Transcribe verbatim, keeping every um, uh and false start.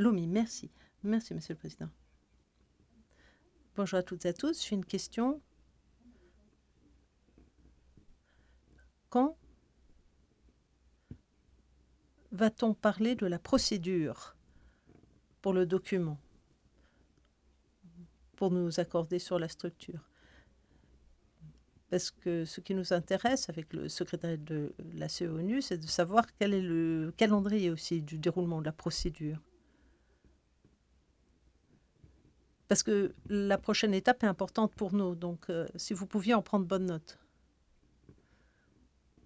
Lomi, merci. Merci, Monsieur le Président. Bonjour à toutes et à tous. J'ai une question. Quand va-t-on parler de la procédure pour le document, pour nous accorder sur la structure? Parce que ce qui nous intéresse avec le secrétaire de la C E O N U, c'est de savoir quel est le calendrier aussi du déroulement de la procédure. Parce que la prochaine étape est importante pour nous, donc euh, si vous pouviez en prendre bonne note.